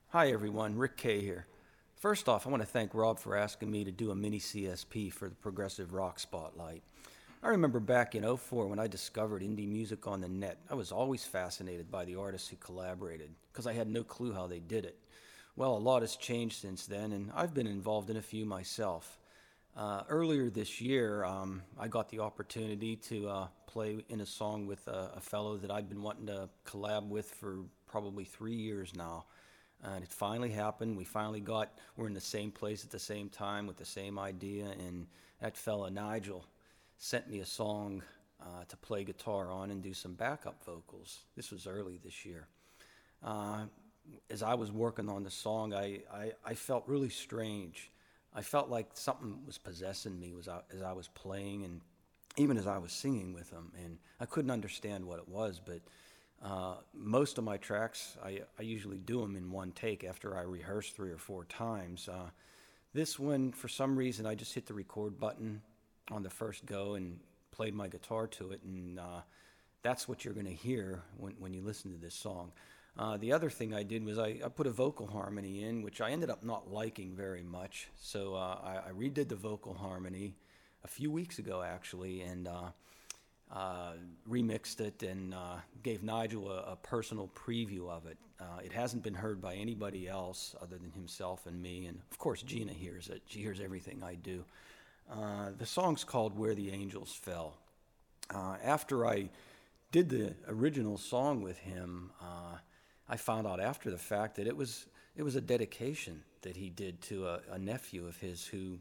Hi everyone, Rick Kay here. First off, I want to thank Rob for asking me to do a mini CSP for the Progressive Rock Spotlight. I remember back in '04 when I discovered indie music on the net, I was always fascinated by the artists who collaborated because I had no clue how they did it. Well, a lot has changed since then, and I've been involved in a few myself. Earlier this year, I got the opportunity to play in a song with a fellow that I'd been wanting to collab with for probably 3 years now. And it finally happened. We're in the same place at the same time with the same idea, and that fella Nigel sent me a song to play guitar on and do some backup vocals. This was early this year. As I was working on the song, I felt really strange. I felt like something was possessing me as I was playing and even as I was singing with him, and I couldn't understand what it was, but most of my tracks, I usually do them in one take after I rehearse 3 or 4 times. This one, for some reason, I just hit the record button on the first go and played my guitar to it, and that's what you're going to hear when you listen to this song. The other thing I did was I put a vocal harmony in, which I ended up not liking very much, so I redid the vocal harmony a few weeks ago, actually, and remixed it and gave Nigel a personal preview of it. It hasn't been heard by anybody else other than himself and me, and of course Gina hears it. She hears everything I do. The song's called Where the Angels Fell. After I did the original song with him, I found out after the fact that it was a dedication that he did to a nephew of his who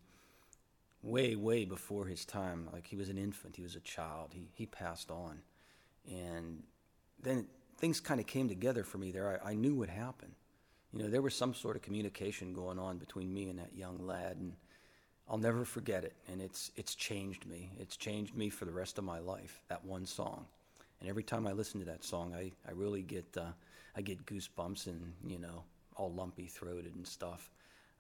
way before his time, like he was an infant, he was a child, he passed on. And then things kind of came together for me there. I knew what happened. You know, there was some sort of communication going on between me and that young lad, and I'll never forget it. And it's changed me. It's changed me for the rest of my life, that one song. And every time I listen to that song, I really get goosebumps and, you know, all lumpy throated and stuff.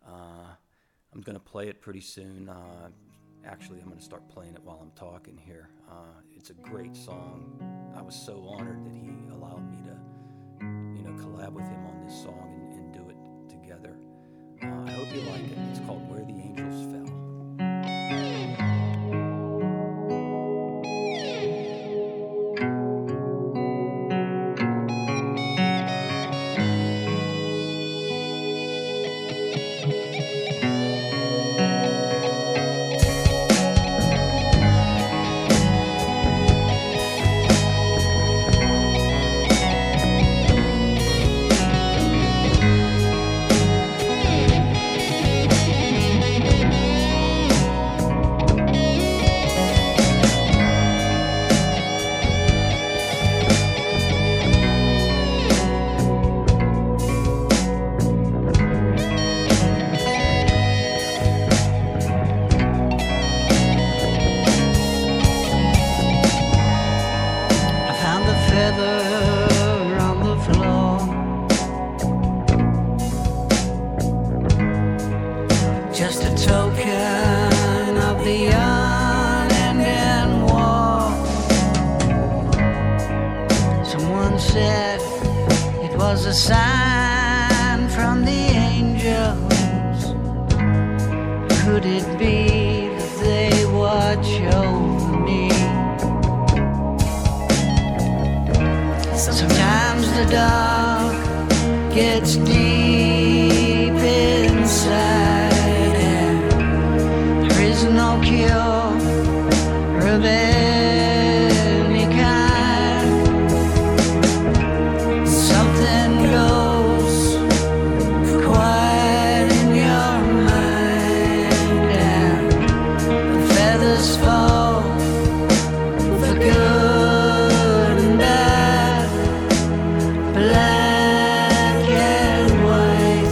I'm going to play it pretty soon. Actually, I'm going to start playing it while I'm talking here. It's a great song. I was so honored that he allowed me to, collab with him on this song and do it together. I hope you like it. It's called Where the Angels Fell. On the floor, just a token of the unending war. Someone said it was a sign from the angels. Could it be that they watch over me? Sometimes the dark gets deep inside, and there is no cure of any kind. Something goes quiet in your mind, and the feathers fall for good and bad. Black and white.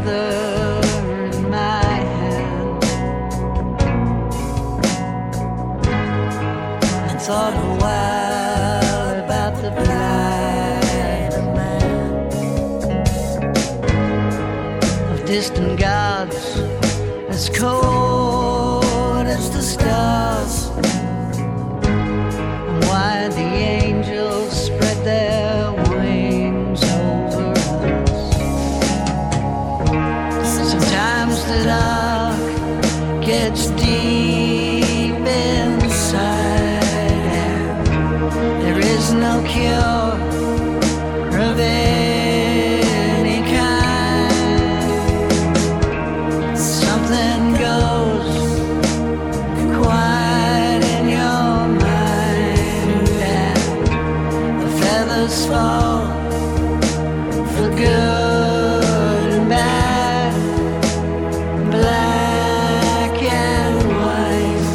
feather in my hand and thought a while about the plight of man, of distant gods as cold as the stars, and why the angels spread their wings over us. Sometimes the dark gets deep inside, and there is no cure of any kind. Something goes quiet in your mind, and the feathers fall for good and bad, black and white,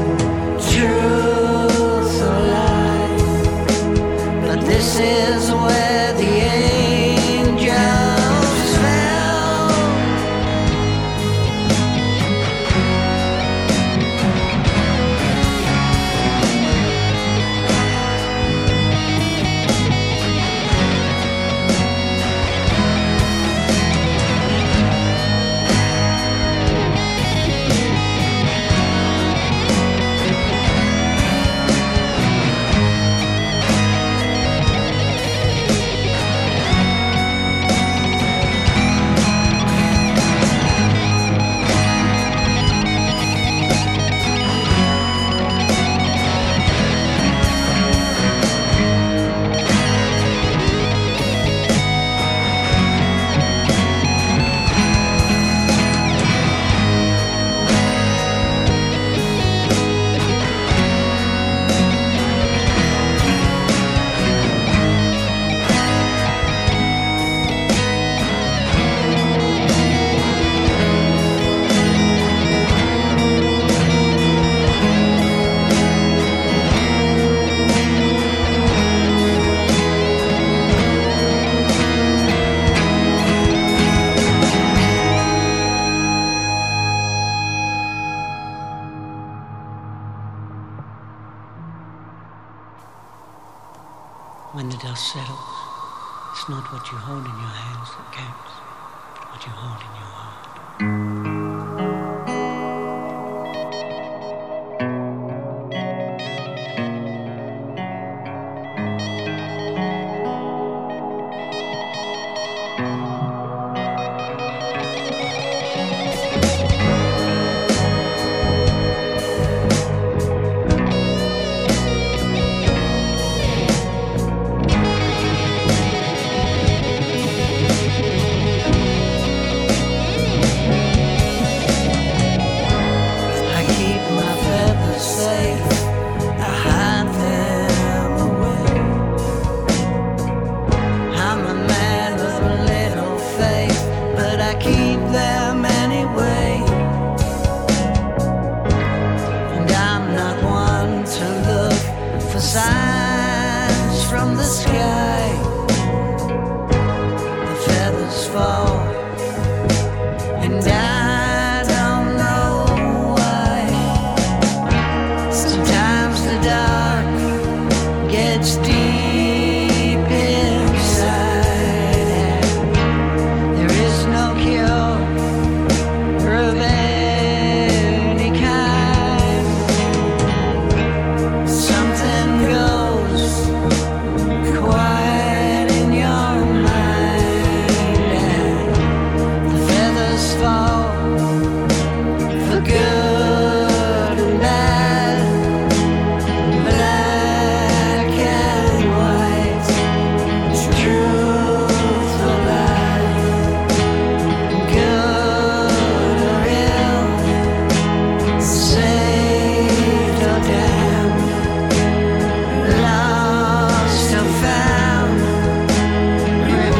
truth or lie. But this is where the angels fell. When the dust settles, it's not what you hold in your hands that counts, but what you hold in your heart. I keep my feathers safe, I hide them away. I'm a man of little faith, but I keep them anyway. And I'm not one to look for signs from the sky. The feathers fall, and I don't know why. Sometimes the dark gets deep inside, and there is no cure of any kind. Something goes quiet in your mind, and the feathers fall for good and bad, black and white, truth or lie, good or ill, saved or damned, lost or found,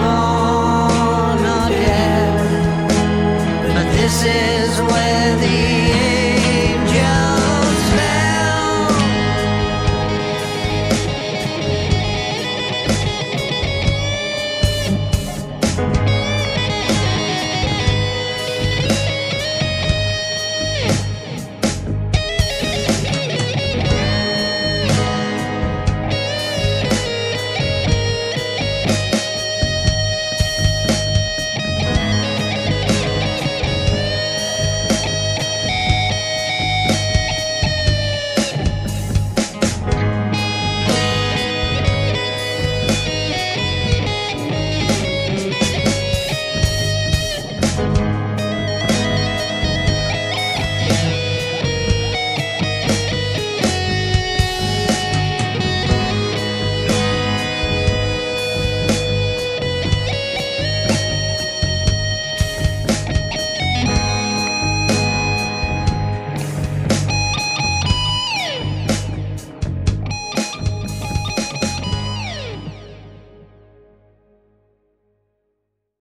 reborn or dead. But this is where the